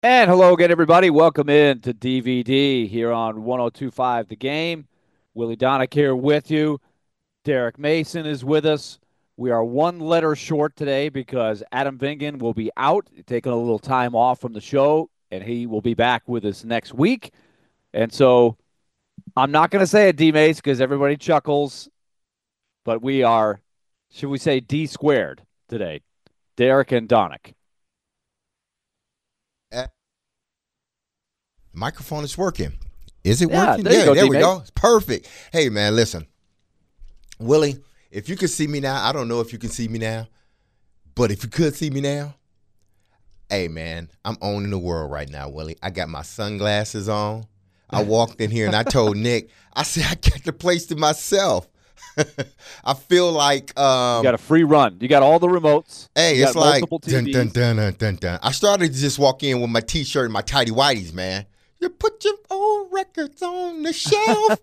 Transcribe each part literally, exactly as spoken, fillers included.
And hello again, everybody. Welcome in to D V D here on one oh two point five The Game. Willie Donick here with you. Derek Mason is with us. We are one letter short today because Adam Vingan will be out, taking a little time off from the show, and he will be back with us next week. And so I'm not going to say it, D Mace, because everybody chuckles, but we are, should we say D squared today? Derek and Donick. Uh, Microphone is working. Is it Yeah, working? there you Yeah, go, there D we Mace. go. It's perfect. Hey, man, listen. Willie, if you could see me now, I don't know if you can see me now, but if you could see me now, hey, man, I'm owning the world right now, Willie. I got my sunglasses on. I walked in here and I told Nick, I said, I got the place to myself. I feel like, You um, got a free run. You got all the remotes. hey, You it's got like multiple dun dun T Vs. dun dun dun dun. I started to just walk in with my t-shirt and my tighty whities, man. You put your old records on the shelf.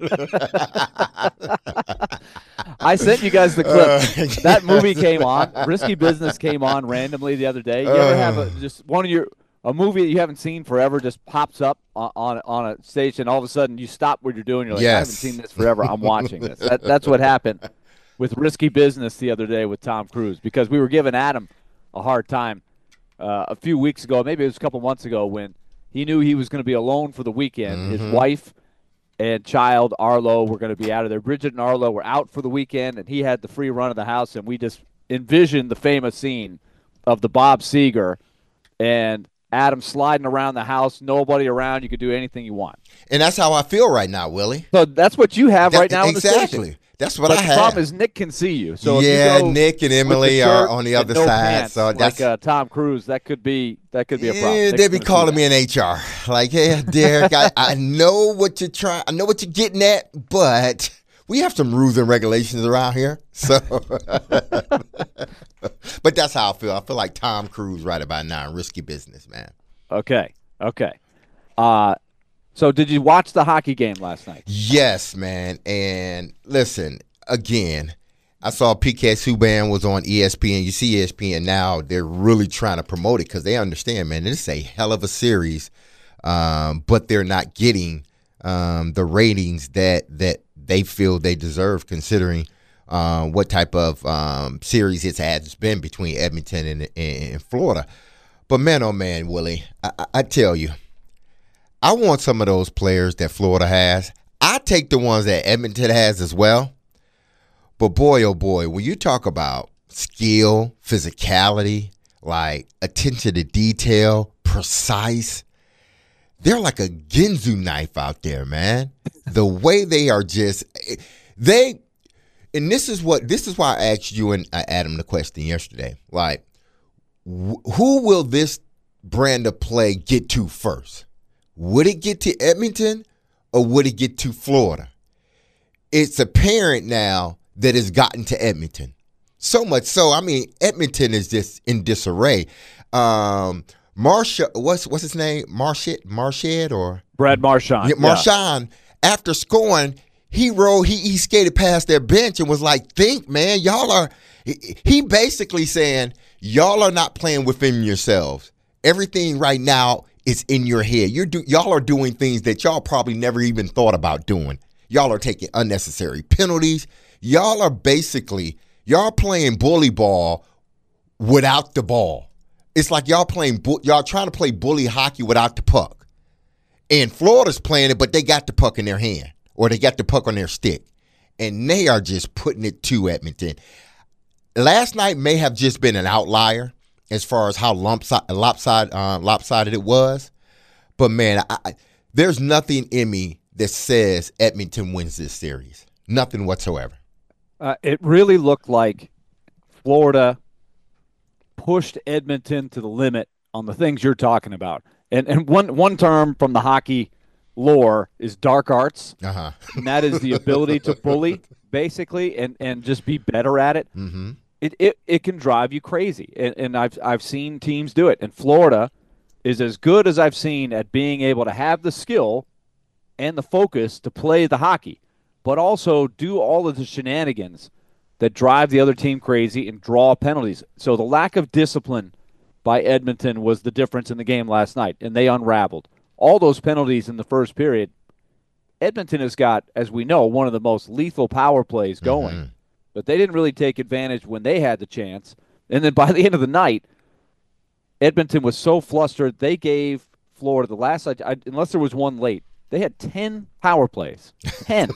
I sent you guys the clip. uh, That movie yes. came on. Risky Business came on randomly the other day. You ever have a Uh, just one of your a movie that you haven't seen forever just pops up on on, on a station, all of a sudden you stop what you're doing. You're like, I haven't seen yes. this forever. I'm watching this. That, that's what happened with Risky Business the other day with Tom Cruise because we were giving Adam a hard time uh, a few weeks ago, maybe it was a couple months ago, when he knew he was going to be alone for the weekend. His hmm wife and child, Arlo, were going to be out of there. Bridget and Arlo were out for the weekend, and he had the free run of the house, and we just envisioned the famous scene of the Bob Seger and Adam sliding around the house, nobody around. You could do anything you want. And that's how I feel right now, Willie. So that's what you have That, right now in the station. exactly. That's what I But the problem have. is Nick can see you. So if you Yeah, go Nick and with the Emily are shirt on the and other no side, pants so like that's uh, Tom Cruise, that could be that could be a problem. yeah, Nick's they be going to see calling that. me in H R. Like, hey, Derek, I, I know what you're trying, I know what you're getting at, but we have some rules and regulations around here. So, but that's how I feel. I feel like Tom Cruise right about now in Risky Business, man. Okay. Okay. Uh, so did you watch the hockey game last night? Yes, man. And listen, again, I saw P K Subban was on E S P N. You see E S P N now, they're really trying to promote it because they understand, man, this is a hell of a series, um, but they're not getting um, the ratings that that they feel they deserve considering uh, what type of um, series it's has been between Edmonton and, and Florida. But man, oh man, Willie, I, I, I tell you, I want some of those players that Florida has. I take the ones that Edmonton has as well. But boy, oh boy, when you talk about skill, physicality, like attention to detail, precise, they're like a Ginzu knife out there, man. The way they are just they and this is what this is why I asked you and uh, Adam the question yesterday. Like, wh- who will this brand of play get to first? Would it get to Edmonton or would it get to Florida? It's apparent now that it's gotten to Edmonton. So much so, I mean, Edmonton is just in disarray. Um, Marsha, what's what's his name? Marchette, Marchette, or Brad Marchand. yeah, Yeah. Marchand. After scoring, he rode, he he skated past their bench and was like, "Think, man, y'all are." He, he basically saying, "Y'all are not playing within yourselves. Everything right now is in your head. You're do, y'all are doing things that y'all probably never even thought about doing. Y'all are taking unnecessary penalties. Y'all are basically y'all playing bully ball without the ball. It's like y'all playing bu- y'all trying to play bully hockey without the puck. And Florida's playing it, but they got the puck in their hand or they got the puck on their stick, and they are just putting it to Edmonton. Last night may have just been an outlier as far as how lopsided, lopsided, uh, lopsided it was. But man, I, I, there's nothing in me that says Edmonton wins this series. Nothing whatsoever. Uh, it really looked like Florida pushed Edmonton to the limit on the things you're talking about. And and one one term from the hockey lore is dark arts, Uh huh. and that is the ability to bully basically and and just be better at it. mm-hmm. It it, it can drive you crazy. And, and I've I've seen teams do it. And Florida is as good as I've seen at being able to have the skill and the focus to play the hockey, but also do all of the shenanigans that drive the other team crazy and draw penalties. So the lack of discipline by Edmonton was the difference in the game last night, and they unraveled. All those penalties in the first period, Edmonton has got, as we know, one of the most lethal power plays going, Mm-hmm. but they didn't really take advantage when they had the chance. And then by the end of the night, Edmonton was so flustered, they gave Florida the last, I, I, unless there was one late, they had ten power plays. ten.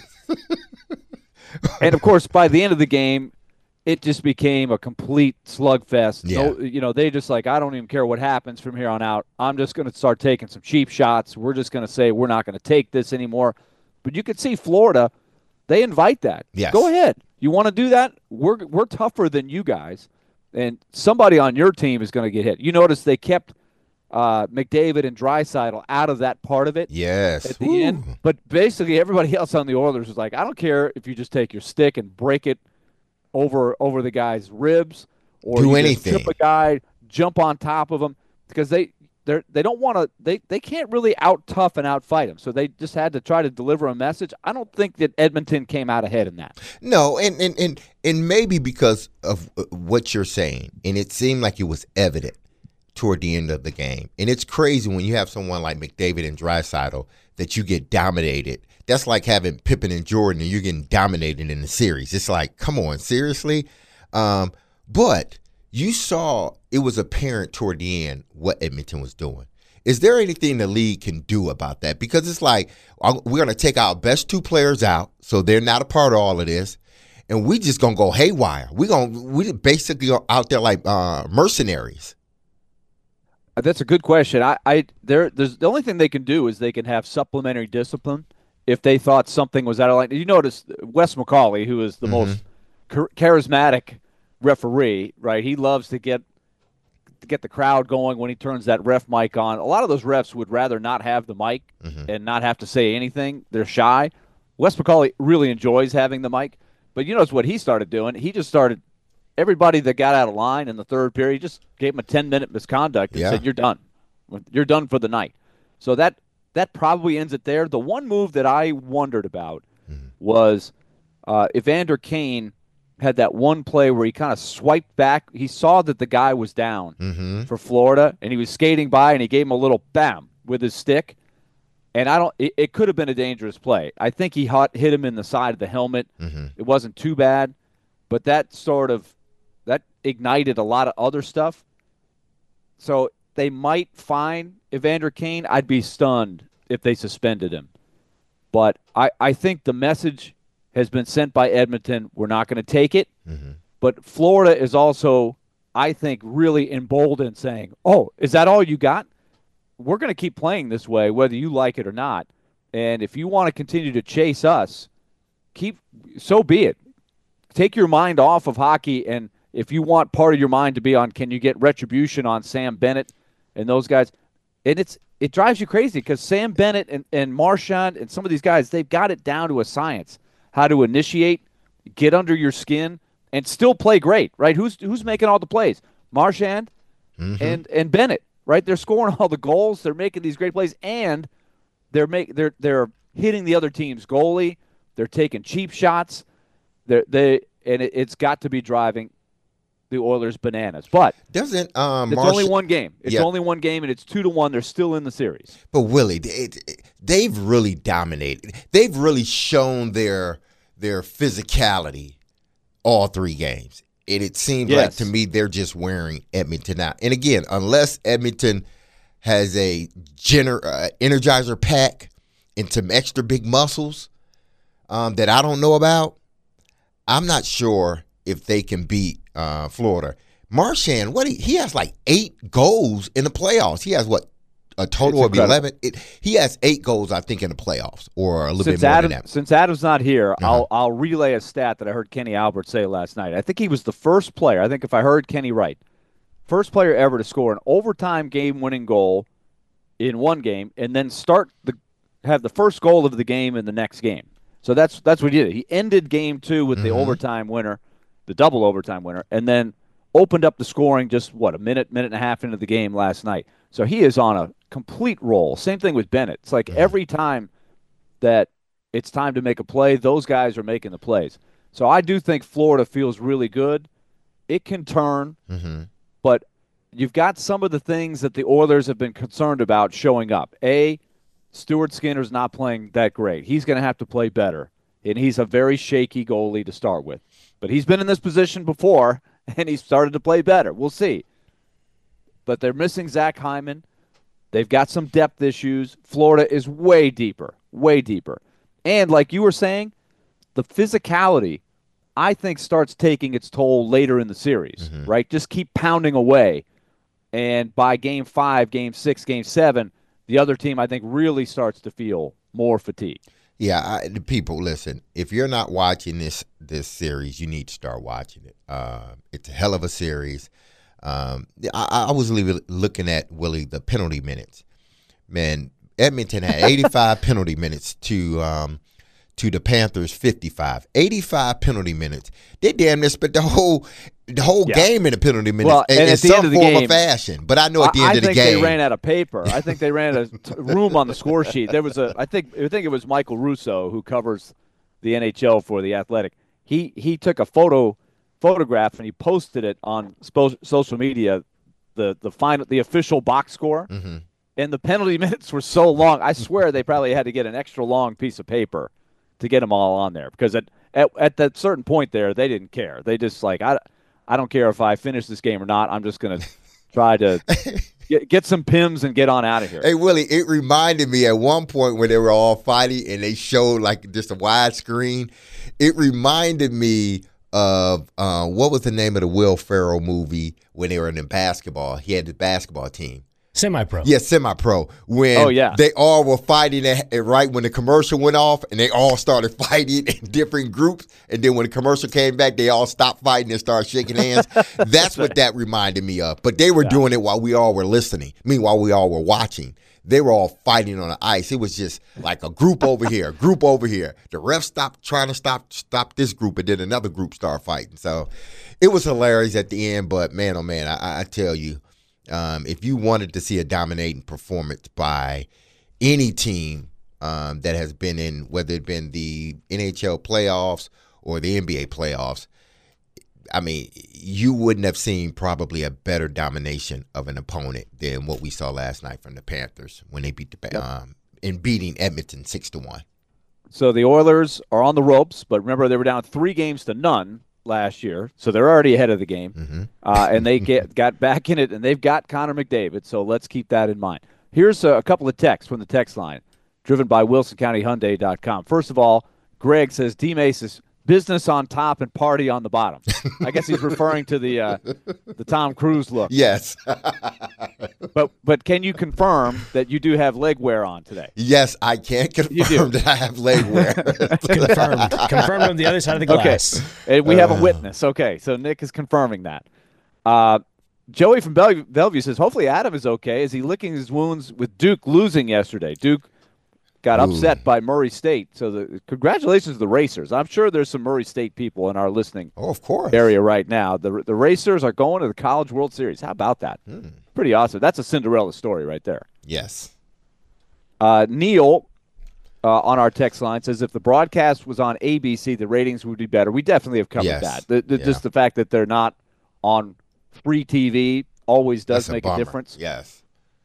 And, of course, by the end of the game, it just became a complete slugfest. Yeah. No, you know, they just like, I don't even care what happens from here on out. I'm just going to start taking some cheap shots. We're just going to say we're not going to take this anymore. But you could see Florida, they invite that. Yes. Go ahead. You want to do that? We're we're tougher than you guys. And somebody on your team is going to get hit. You notice they kept uh, McDavid and Draisaitl out of that part of it. Yes. At the Ooh. end. But basically everybody else on the Oilers was like, I don't care if you just take your stick and break it over over the guy's ribs, or do you anything. Just trip a guy, jump on top of him, because they they they don't want to. They they can't really out tough and out fight him. So they just had to try to deliver a message. I don't think that Edmonton came out ahead in that. No, and and and, and maybe because of what you're saying, and it seemed like it was evident toward the end of the game. And it's crazy when you have someone like McDavid and Draisaitl that you get dominated. That's like having Pippen and Jordan and you're getting dominated in the series. It's like, come on, seriously? Um, but you saw it was apparent toward the end what Edmonton was doing. Is there anything the league can do about that? Because it's like we're going to take our best two players out, so they're not a part of all of this, and we just going to go haywire. We're going we basically are out there like uh, mercenaries. That's a good question. I, I there there's the only thing they can do is they can have supplementary discipline if they thought something was out of line. You notice Wes McCauley, who is the mm-hmm. most char- charismatic referee, right? He loves to get to get the crowd going when he turns that ref mic on. A lot of those refs would rather not have the mic mm-hmm. and not have to say anything. They're shy. Wes McCauley really enjoys having the mic, but you notice what he started doing? He just started everybody that got out of line in the third period, just gave him a ten-minute misconduct and yeah. said, you're done. You're done for the night. So that that probably ends it there. The one move that I wondered about mm-hmm. was uh, Evander Kane had that one play where he kind of swiped back. He saw that the guy was down mm-hmm. for Florida, and he was skating by, and he gave him a little bam with his stick. And I don't. It, it could have been a dangerous play. I think he hot, hit him in the side of the helmet. Mm-hmm. It wasn't too bad, but that sort of that ignited a lot of other stuff. So they might fine Evander Kane. I'd be stunned if they suspended him. But I, I think the message has been sent by Edmonton. We're not going to take it. Mm-hmm. But Florida is also, I think, really emboldened, saying, oh, is that all you got? We're going to keep playing this way, whether you like it or not. And if you want to continue to chase us, keep so be it. Take your mind off of hockey, and if you want part of your mind to be on, can you get retribution on Sam Bennett and those guys? And it's it drives you crazy because Sam Bennett and, and Marchand and some of these guys, they've got it down to a science, how to initiate, get under your skin, and still play great, right? Who's who's making all the plays? Marchand mm-hmm. and and Bennett, right? They're scoring all the goals. They're making these great plays, and they're make they're they're hitting the other team's goalie. They're taking cheap shots. They're they and it, it's got to be driving the Oilers bananas. But doesn't um it's Marsh- only one game. It's yeah. only one game, and it's two to one. They're still in the series. But Willie, they, they've really dominated. They've really shown their their physicality all three games. And it seems yes. like to me they're just wearing Edmonton out. And again, unless Edmonton has a gener- uh, Energizer pack and some extra big muscles um, that I don't know about, I'm not sure if they can beat uh, Florida. Marchand, what he, he has like eight goals in the playoffs. He has what a total of eleven. It, he has eight goals, I think, in the playoffs, or a little since bit more Adam, than that. Since Adam's not here, uh-huh. I'll I'll relay a stat that I heard Kenny Albert say last night. I think he was the first player. I think if I heard Kenny right, first player ever to score an overtime game-winning goal in one game, and then start the have the first goal of the game in the next game. So that's that's what he did. He ended game two with mm-hmm. the overtime winner, the double overtime winner, and then opened up the scoring just, what, a minute, minute and a half into the game last night. So he is on a complete roll. Same thing with Bennett. It's like mm-hmm. every time that it's time to make a play, those guys are making the plays. So I do think Florida feels really good. It can turn, mm-hmm. but you've got some of the things that the Oilers have been concerned about showing up. A, Stuart Skinner's not playing that great. He's going to have to play better, and he's a very shaky goalie to start with. But he's been in this position before, and he's started to play better. We'll see. But they're missing Zach Hyman. They've got some depth issues. Florida is way deeper, way deeper. And like you were saying, the physicality, I think, starts taking its toll later in the series, mm-hmm. right? Just keep pounding away. And by game five, game six, game seven, the other team, I think, really starts to feel more fatigue. Yeah, I, the people, listen, if you're not watching this this series, you need to start watching it. Uh, it's a hell of a series. Um, I, I was looking at, Willie, the penalty minutes. Man, Edmonton had eighty-five penalty minutes to um, to the Panthers fifty-five. eighty-five penalty minutes. They damn near spent the whole the whole yeah. game in the penalty minutes well, in, and in at the some end of the form game, or fashion. But I know at the I, end I of the game, game, I think they ran out of paper. I think they ran out of t- room on the score sheet. There was a, I think, I think it was Michael Russo, who covers the N H L for the Athletic. He he took a photo photograph and he posted it on spo- social media. The the final the official box score, mm-hmm. and the penalty minutes were so long. I swear they probably had to get an extra long piece of paper to get them all on there, because at at, at that certain point there, they didn't care. They just like I. I don't care if I finish this game or not. I'm just going to try to get, get some P I Ms and get on out of here. Hey, Willie, it reminded me at one point when they were all fighting and they showed like just a wide screen. It reminded me of uh, what was the name of the Will Ferrell movie when they were in the basketball? He had the basketball team. Semi-pro. Yeah, semi-pro. When oh, yeah. they all were fighting at, right when the commercial went off, and they all started fighting in different groups. And then when the commercial came back, they all stopped fighting and started shaking hands. That's what that reminded me of. But they were yeah. doing it while we all were listening. I mean, while we all were watching. They were all fighting on the ice. It was just like a group over here, a group over here. The ref stopped trying to stop stop this group, and then another group started fighting. So it was hilarious at the end. But, man, oh, man, I, I tell you, Um, if you wanted to see a dominating performance by any team um, that has been in, whether it been the N H L playoffs or the N B A playoffs, I mean, you wouldn't have seen probably a better domination of an opponent than what we saw last night from the Panthers when they beat the um, in beating Edmonton six to one. So the Oilers are on the ropes, but remember they were down three games to none last year, so they're already ahead of the game, mm-hmm. uh, and they get got back in it, and they've got Connor McDavid, so let's keep that in mind. Here's a, a couple of texts from the text line, driven by Wilson County Hyundai dot com. First of all, Greg says, D-Mace is business on top and party on the bottom. I guess he's referring to the uh, the Tom Cruise look. Yes. but but can you confirm that you do have leg wear on today? Yes, I can confirm that I have leg wear. Confirmed. Confirmed on the other side of the glass. Okay. And we have a witness. Okay, so Nick is confirming that. Uh, Joey from Bellevue, Bellevue says, hopefully Adam is okay. Is he licking his wounds with Duke losing yesterday? Duke got Ooh. upset by Murray State. So the congratulations to the Racers. I'm sure there's some Murray State people in our listening oh, of course. area right now. The the Racers are going to the College World Series. How about that? Hmm. Pretty awesome. That's a Cinderella story right there. Yes. Uh, Neil uh, on our text line says, if the broadcast was on A B C, the ratings would be better. We definitely have covered yes. that. The, the, yeah. Just the fact that they're not on free T V always does That's make a, a difference. Yes.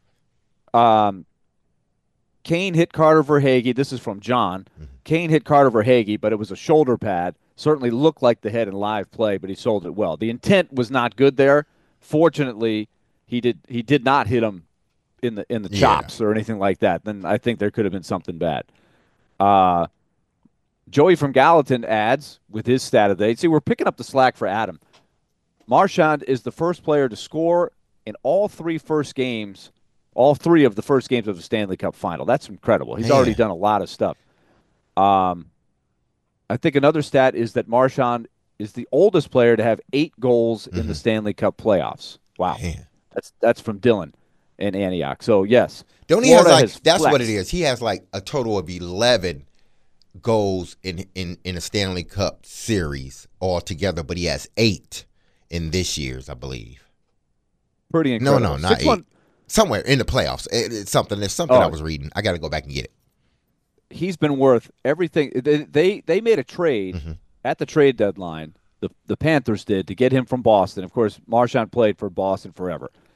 Um. Kane hit Carter Verhaeghe. This is from John. Mm-hmm. Kane hit Carter Verhaeghe, but it was a shoulder pad. Certainly looked like the head in live play, but he sold it well. The intent was not good there. Fortunately, he did he did not hit him in the in the chops yeah. or anything like that. Then I think there could have been something bad. Uh, Joey from Gallatin adds with his stat of the day. See, we're picking up the slack for Adam. Marchand is the first player to score in all three first games. All three of the first games of the Stanley Cup final. That's incredible. He's Man. already done a lot of stuff. Um, I think another stat is that Marchand is the oldest player to have eight goals mm-hmm. in the Stanley Cup playoffs. Wow. Man. That's that's from Dylan in Antioch. So, yes. Don't he have like, that's flexed. What it is. He has like a total of eleven goals in, in, in a Stanley Cup series altogether, but he has eight in this year's, I believe. Pretty incredible. No, no, not Six eight. One, Somewhere in the playoffs. It, it's something. There's something oh, I was reading. I got to go back and get it. He's been worth everything. They they, they made a trade mm-hmm. at the trade deadline. The the Panthers did to get him from Boston. Of course, Marchand played for Boston forever.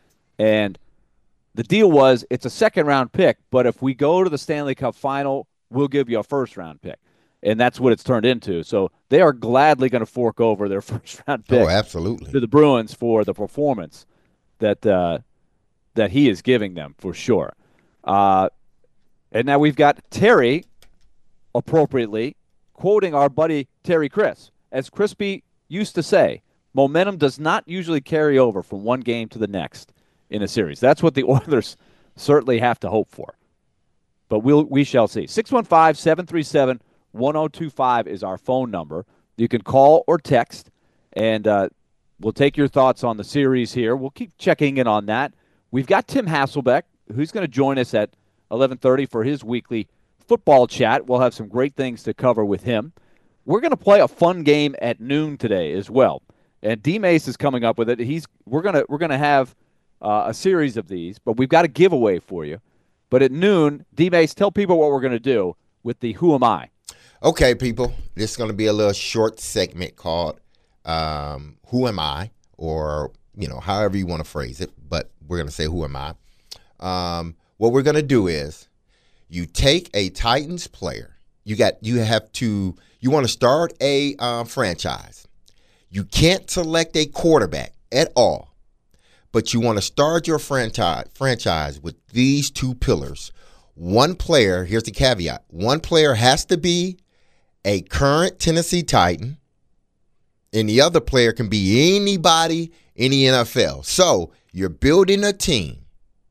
And the deal was it's a second-round pick, but if we go to the Stanley Cup final, we'll give you a first-round pick. And that's what it's turned into. So they are gladly going to fork over their first-round pick oh, absolutely. to the Bruins for the performance that uh, that he is giving them, for sure. Uh, and now we've got Terry, appropriately, quoting our buddy Terry Chris. As Crispy used to say, momentum does not usually carry over from one game to the next in a series. That's what the Oilers certainly have to hope for. But we'll, we shall see. six one five, seven three seven, one oh two five is our phone number. You can call or text, and uh, we'll take your thoughts on the series here. We'll keep checking in on that. We've got Tim Hasselbeck, who's going to join us at eleven thirty for his weekly football chat. We'll have some great things to cover with him. We're going to play a fun game at noon today as well. And D Mace is coming up with it. He's we're gonna we're gonna have uh, a series of these, but we've got a giveaway for you. But at noon, D Mace, tell people what we're gonna do with the Who Am I? Okay, people, this is gonna be a little short segment called um, Who Am I, or you know, however you want to phrase it. But we're gonna say Who Am I? Um, what we're gonna do is you take a Titans player. You got you have to you want to start a um, franchise. You can't select a quarterback at all, but you want to start your franchise franchise with these two pillars. One player, here's the caveat, one player has to be a current Tennessee Titan, and the other player can be anybody in the N F L. So you're building a team,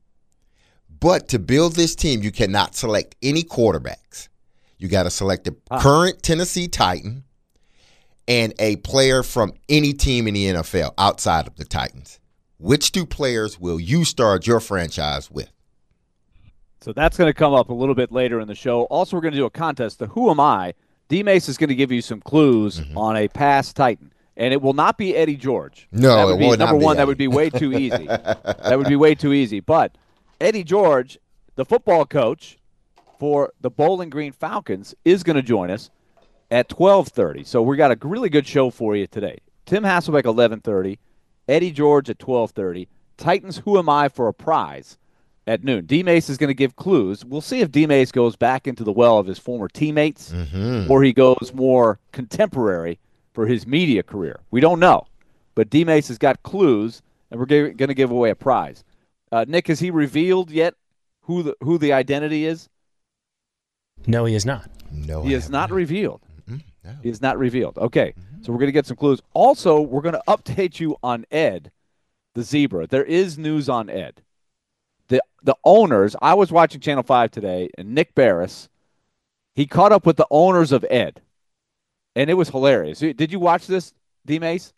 but to build this team, you cannot select any quarterbacks. You got to select a ah. current Tennessee Titan and a player from any team in the N F L outside of the Titans. Which two players will you start your franchise with? So that's going to come up a little bit later in the show. Also, we're going to do a contest. The Who Am I? D-Mace is going to give you some clues mm-hmm. on a past Titan. And it will not be Eddie George. No, that would it be, will number not be one, Eddie. That would be way too easy. That would be way too easy. But Eddie George, the football coach for the Bowling Green Falcons, is going to join us at twelve thirty. So we got a really good show for you today. Tim Hasselbeck, eleven thirty. Eddie George at twelve thirty. Titans Who Am I for a prize at noon. D-Mace is going to give clues. We'll see if D-Mace goes back into the well of his former teammates mm-hmm. or he goes more contemporary for his media career. We don't know. But D-Mace has got clues, and we're going to give away a prize. Uh, Nick, has he revealed yet who the, who the identity is? No, he is not. No, He is not not. revealed. Mm-hmm. No. He is not revealed. Okay, mm-hmm. so we're going to get some clues. Also, we're going to update you on Ed, the zebra. There is news on Ed. The the owners, I was watching Channel five today, and Nick Barris, he caught up with the owners of Ed, and it was hilarious. Did you watch this, D-Mace?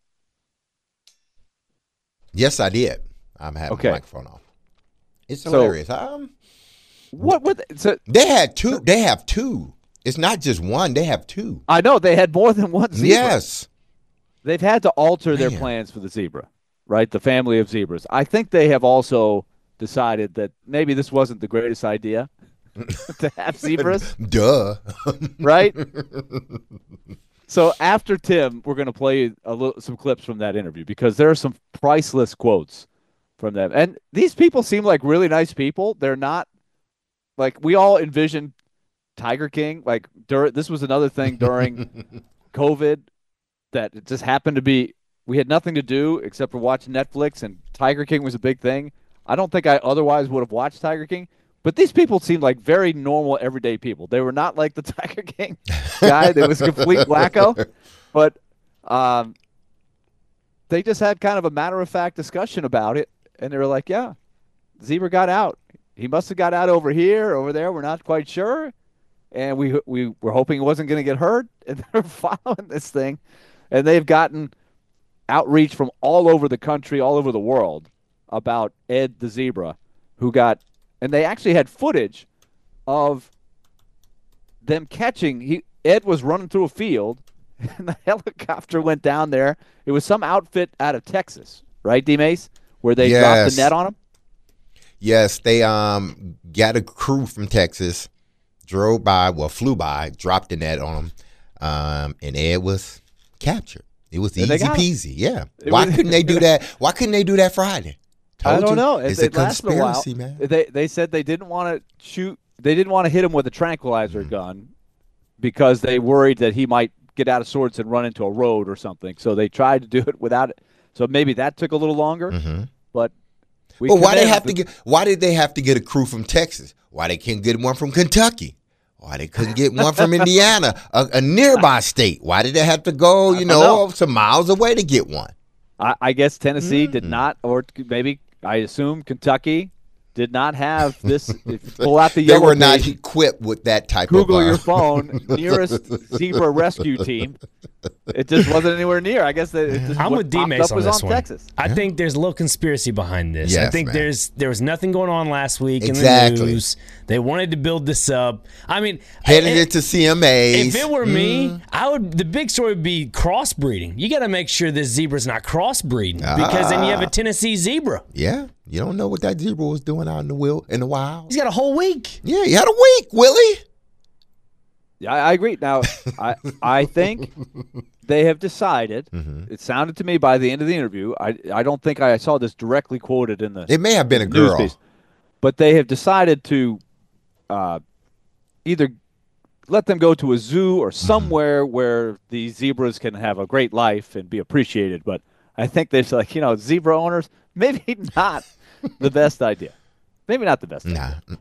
Yes, I did. I'm having okay. the microphone off. It's hilarious. So, um, what? What? So, they had two. They have two. It's not just one. They have two. I know. They had more than one zebra. Yes. They've had to alter Man. their plans for the zebra, right? The family of zebras. I think they have also decided that maybe this wasn't the greatest idea to have zebras. Duh. Right? So after Tim, we're going to play a little, some clips from that interview because there are some priceless quotes from them. And these people seem like really nice people. They're not like we all envisioned Tiger King. Like dur- this was another thing during COVID that it just happened to be. We had nothing to do except for watch Netflix, and Tiger King was a big thing. I don't think I otherwise would have watched Tiger King. But these people seemed like very normal, everyday people. They were not like the Tiger King guy that was a complete wacko. But um, they just had kind of a matter-of-fact discussion about it. And they were like, yeah, zebra got out. He must have got out over here, over there. We're not quite sure. And we, we were hoping he wasn't going to get hurt. And they're following this thing. And they've gotten outreach from all over the country, all over the world about Ed the zebra, who got – and they actually had footage of them catching. He Ed was running through a field, and the helicopter went down there. It was some outfit out of Texas, right, D-Mace, where they yes. dropped the net on him? Yes, they um got a crew from Texas, drove by, well, flew by, dropped the net on him, um, and Ed was captured. It was easy peasy. Yeah. It Why was, couldn't they do that? Why couldn't they do that Friday? Told I don't you. know. It's it, a it lasted a while. conspiracy, man. They they said they didn't want to shoot. They didn't want to hit him with a tranquilizer Mm. gun because they worried that he might get out of sorts and run into a road or something. So they tried to do it without it. So maybe that took a little longer. Mm-hmm. But we well, why they commend have the- to get? Why did they have to get a crew from Texas? Why they can't get one from Kentucky? Why they couldn't get one from Indiana, a, a nearby state? Why did they have to go, you know, know. some miles away to get one? I, I guess Tennessee did Mm. not, or maybe I assume Kentucky did not have this. If you pull out the They yellow were not page, equipped with that type Google of. Uh, your phone, nearest zebra rescue team. It just wasn't anywhere near. I guess that it just I'm what with D popped Mace up on was this on one. Texas. I think there's a little conspiracy behind this. I Yes, think man. there's there was nothing going on last week in Exactly. the news. They wanted to build this up. I mean, Headed I- it to C M As. If it were me, Mm. I would. The big story would be crossbreeding. You got to make sure this zebra's not crossbreeding because then you have a Tennessee zebra. Yeah, you don't know what that zebra was doing out in the wild, in the wild. He's got a whole week. Yeah, you had a week, Willie. Yeah, I, I agree. Now, I I think they have decided. Mm-hmm. It sounded to me by the end of the interview. I I don't think I saw this directly quoted in the It may have been a news girl. piece, but they have decided to uh, either let them go to a zoo or Mm-hmm. somewhere where the zebras can have a great life and be appreciated. But I think they're like, you know, zebra owners, maybe not the best idea. Maybe not the best idea. Nah.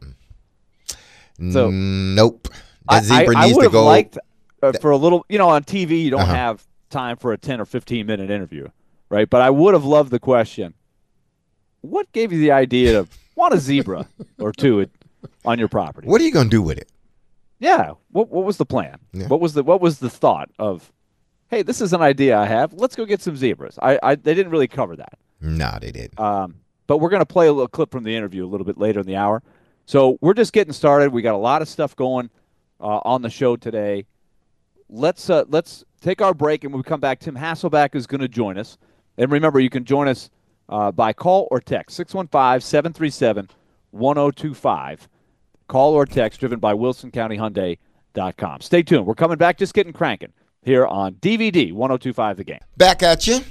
Mm-mm. So- nope. I, That zebra I, I needs would to have go. liked uh, for a little, you know, on T V you don't Uh-huh. have time for a ten or fifteen minute interview, right? But I would have loved the question, what gave you the idea to want a zebra or two at, on your property? What are you gonna do with it? Yeah. What what was the plan? Yeah. What was the what was the thought of, hey, this is an idea I have. Let's go get some zebras. I, I they didn't really cover that. Nah, they didn't. Um, but we're gonna play a little clip from the interview a little bit later in the hour. So we're just getting started. We got a lot of stuff going uh, on the show today. Let's uh, let's take our break, and when we come back, Tim Hasselback is going to join us. And remember, you can join us uh, by call or text, six one five, seven three seven, one zero two five. Call or text, driven by Wilson County Hyundai dot com. Stay tuned. We're coming back, just getting cranking here on D V D one oh two five The Game. Back at you.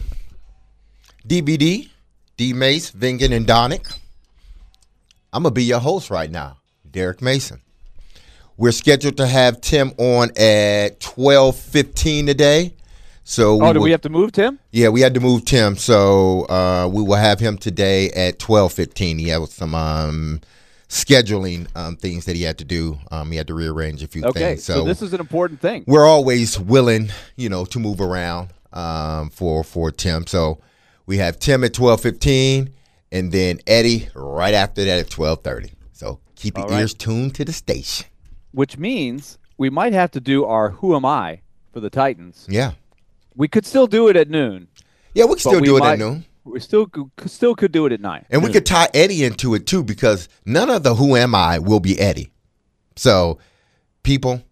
D B D, D Mace, Vingan, and Donick. I'm gonna be your host right now, Derek Mason. We're scheduled to have Tim on at twelve fifteen today. So Oh, do will- we have to move, Tim? Yeah, we had to move Tim, so uh, we will have him today at twelve fifteen. He had some um, scheduling um, things that he had to do. Um, he had to rearrange a few Okay, things. so this is an important thing. we're always willing, you know, to move around um, for for Tim. So we have Tim at twelve fifteen, and then Eddie right after that at twelve thirty. So keep your All right. ears tuned to the station. Which means we might have to do our Who Am I for the Titans. Yeah, We could still do it at noon. yeah, we can but still we do it might- at noon. We still could, still could do it at nine. And we Noon. could tie Eddie into it too, because none of the Who Am I will be Eddie. So, people,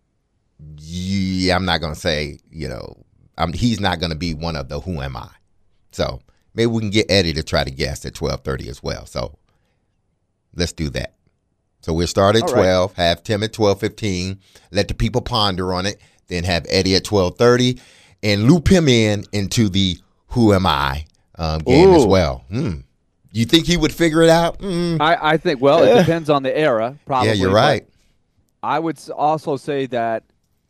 yeah, I'm not gonna say, you know, I'm, he's not gonna be one of the Who Am I. So maybe we can get Eddie to try to guess at twelve thirty as well. So let's do that. So we'll start at All right. twelve, have Tim at twelve fifteen, let the people ponder on it, then have Eddie at twelve thirty, and loop him in into the Who Am I um, game as Ooh. well. Hmm. You think he would figure it out? Mm. I, I think, well, it depends on the era, probably. Yeah, you're but right. I would s- also say that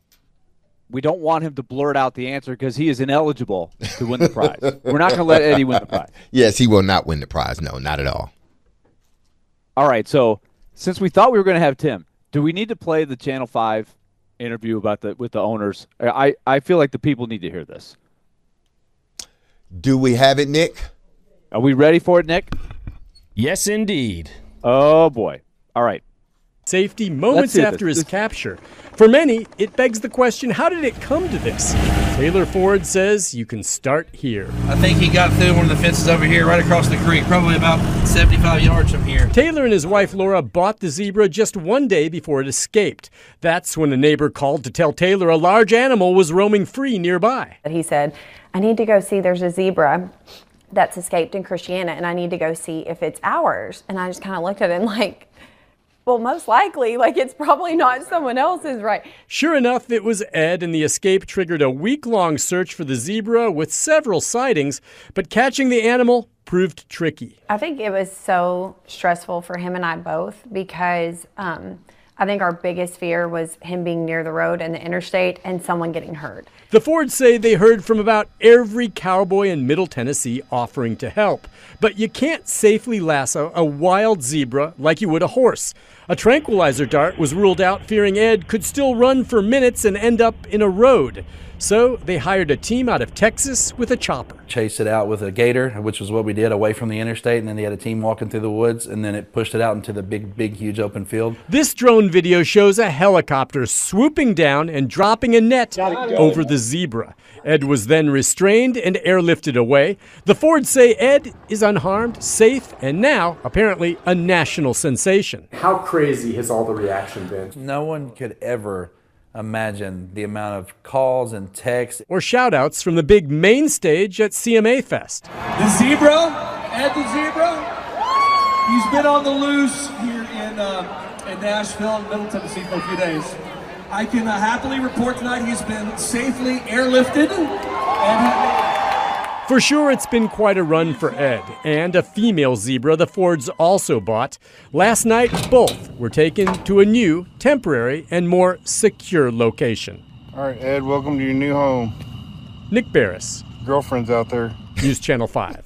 we don't want him to blurt out the answer because he is ineligible to win the prize. We're not going to let Eddie win the prize. Yes, he will not win the prize. No, not at all. All right, so since we thought we were going to have Tim, do we need to play the Channel five interview about the with the owners? I, I feel like the people need to hear this. Do we have it, Nick? Are we ready for it, Nick? Yes, indeed. Oh, boy. All right. Safety moments hear after this. his This- capture. For many, it begs the question, how did it come to this? Taylor Ford says you can start here. I think he got through one of the fences over here, right across the creek, probably about seventy-five yards from here. Taylor and his wife Laura bought the zebra just one day before it escaped. That's when a neighbor called to tell Taylor a large animal was roaming free nearby. He said, I need to go see, there's a zebra that's escaped in Christiana, and I need to go see if it's ours. And I just kind of looked at him like, well, most likely, like it's probably not someone else's, right? Sure enough, it was Ed, and the escape triggered a week-long search for the zebra with several sightings, but catching the animal proved tricky. I think it was so stressful for him and I both because um, I think our biggest fear was him being near the road and the interstate and someone getting hurt. The Fords say they heard from about every cowboy in Middle Tennessee offering to help. But you can't safely lasso a wild zebra like you would a horse. A tranquilizer dart was ruled out, fearing Ed could still run for minutes and end up in a road. So they hired a team out of Texas with a chopper. Chased it out with a gator, which was what we did, away from the interstate, and then they had a team walking through the woods, and then it pushed it out into the big, big, huge open field. This drone video shows a helicopter swooping down and dropping a net over the zebra. Ed was then restrained and airlifted away. The Fords say Ed is unharmed, safe, and now, apparently, a national sensation. How crazy has all the reaction been? No one could ever imagine the amount of calls and texts. Or shout-outs from the big main stage at C M A Fest. The zebra, Ed the zebra, he's been on the loose here in, uh, in Nashville and Middle Tennessee for a few days. I can uh, happily report tonight he's been safely airlifted. And for sure, it's been quite a run for Ed, and a female zebra the Fords also bought. Last night, both were taken to a new, temporary, and more secure location. All right, Ed, welcome to your new home. Nick Barris. Girlfriend's out there. News Channel five.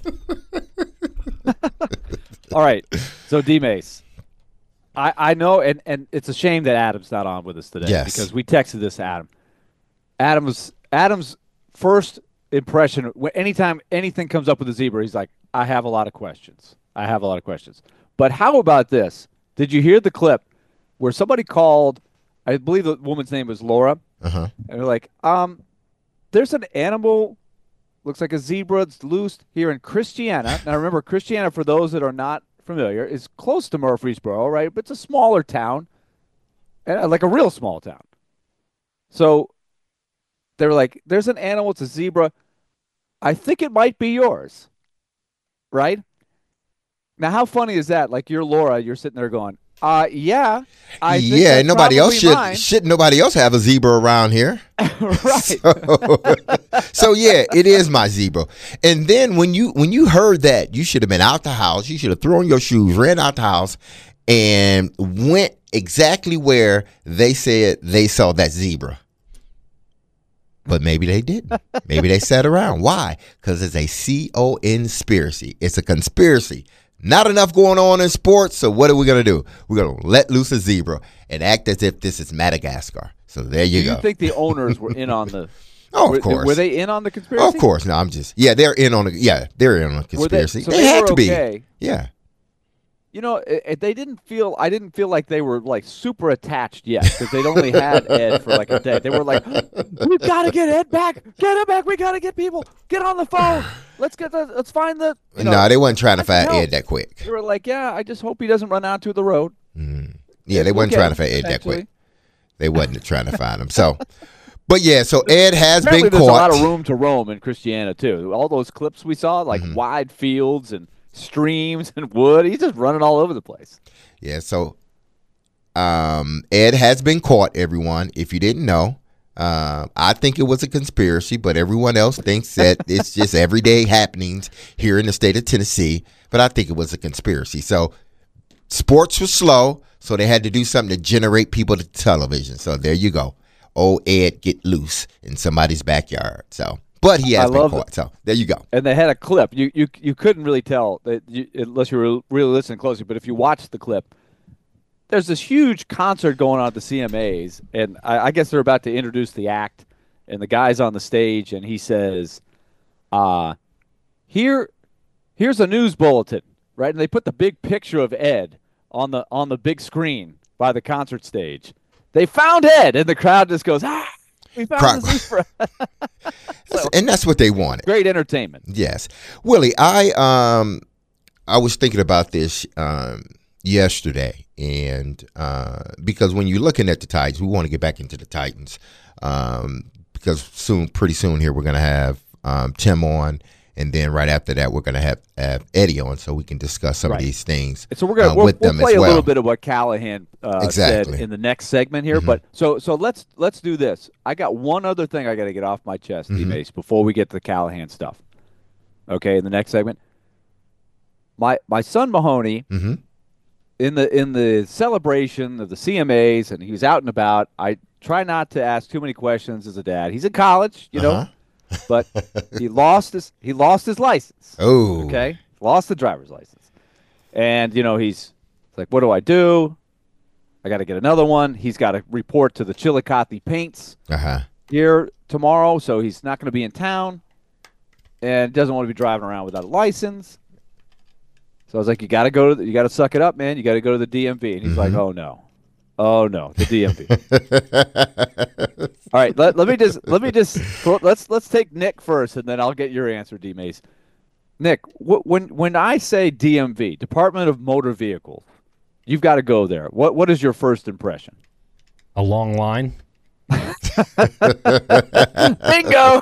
All right, so D-Mace. I, I know, and, and it's a shame that Adam's not on with us today. Yes. Because we texted this to Adam. Adam's, Adam's first impression, anytime anything comes up with a zebra, he's like, I have a lot of questions. I have a lot of questions. But how about this? Did you hear the clip where somebody called, I believe the woman's name was Laura, Uh-huh. and they're like, um, there's an animal, looks like a zebra, it's loose here in Christiana. Now remember, Christiana, for those that are not familiar, is close to Murfreesboro, right? But it's a smaller town, uh, like a real small town. So they were like, there's an animal, it's a zebra. I think it might be yours, right? Now, how funny is that? Like, you're Laura, you're sitting there going, uh, yeah. I think yeah, that's nobody else should, mine. should nobody else have a zebra around here. Right. So, so, yeah, it is my zebra. And then when you when you heard that, you should have been out the house. You should have thrown your shoes, ran out the house, and went exactly where they said they saw that zebra. But maybe they didn't. Maybe they sat around. Why? Because it's a C O conspiracy. It's a conspiracy. Not enough going on in sports, so what are we going to do? We're going to let loose a zebra and act as if this is Madagascar. So there you do go. you think the owners were in on the Oh, were, of course. Were they in on the conspiracy? Of course. No, I'm just, yeah, they're in on the, yeah, they're in on the conspiracy. They, so they, they had were to be. okay. Yeah. You know, it, it, they didn't feel, I didn't feel like they were like super attached yet because they'd only had Ed for like a day. They were like, we've got to get Ed back. Get him back. We got to get people. Get on the phone. Let's get the, let's find the. You know, no, they wasn't trying to find help. Ed that quick. They were like, yeah, I just hope he doesn't run out to the road. Mm. Yeah, they We'll wasn't trying to him, find Ed that quick. eventually. They wasn't trying to find him. So, but yeah, so Ed has Apparently been there's caught. a lot of room to roam in Christiana too. All those clips we saw, like Mm-hmm. wide fields and streams and wood. He's just running all over the place. Yeah, so um, Ed has been caught, everyone, if you didn't know. Uh, I think it was a conspiracy, but everyone else thinks that it's just everyday happenings here in the state of Tennessee. But I think it was a conspiracy. So sports was slow, so they had to do something to generate people to television. So there you go. Oh, Ed get loose in somebody's backyard. So, but he has I been love caught. it. So there you go. And they had a clip. You you you couldn't really tell that you, unless you were really listening closely. But if you watched the clip, there's this huge concert going on at the C M As, and I, I guess they're about to introduce the act, and the guy's on the stage, and he says, "Uh, here, here's a news bulletin, right?" And they put the big picture of Ed on the on the big screen by the concert stage. They found Ed, and the crowd just goes, "Ah, we found Crowd- the zebra." So, And that's what they wanted. great entertainment. Yes, Willie. I um, I was thinking about this um yesterday, and uh, because when you're looking at the Titans, we want to get back into the Titans, um, because soon, pretty soon here, we're gonna have um Tim on, and then right after that, we're gonna have, have Eddie on, so we can discuss some Right. of these things. So we're gonna uh, we'll, with we'll them play as a well. little bit of what Callahan uh, Exactly. said in the next segment here. Mhm. But so so let's let's do this. I got one other thing I got to get off my chest, Mhm. D-Mace, before we get to the Callahan stuff. Okay, in the next segment, my my son Mahoney, Mm-hmm. in the in the celebration of the C M As, and he was out and about. I try not to ask too many questions as a dad. He's in college, you Uh-huh. know, but he lost his he lost his license. Oh. Okay, lost the driver's license, and you know he's like, what do I do? I got to get another one. He's got to report to the Chillicothe Paints Uh-huh. here tomorrow, so he's not going to be in town, and doesn't want to be driving around without a license. So I was like, you got to go to the, you got to suck it up, man. You got to go to the D M V. And he's Mm-hmm. like, oh no, oh no, the D M V. All right, let, let me just let me just let's let's take Nick first, and then I'll get your answer, D Mace. Nick, wh- when when I say D M V, Department of Motor Vehicles, you've got to go there. What what is your first impression? A long line. Bingo.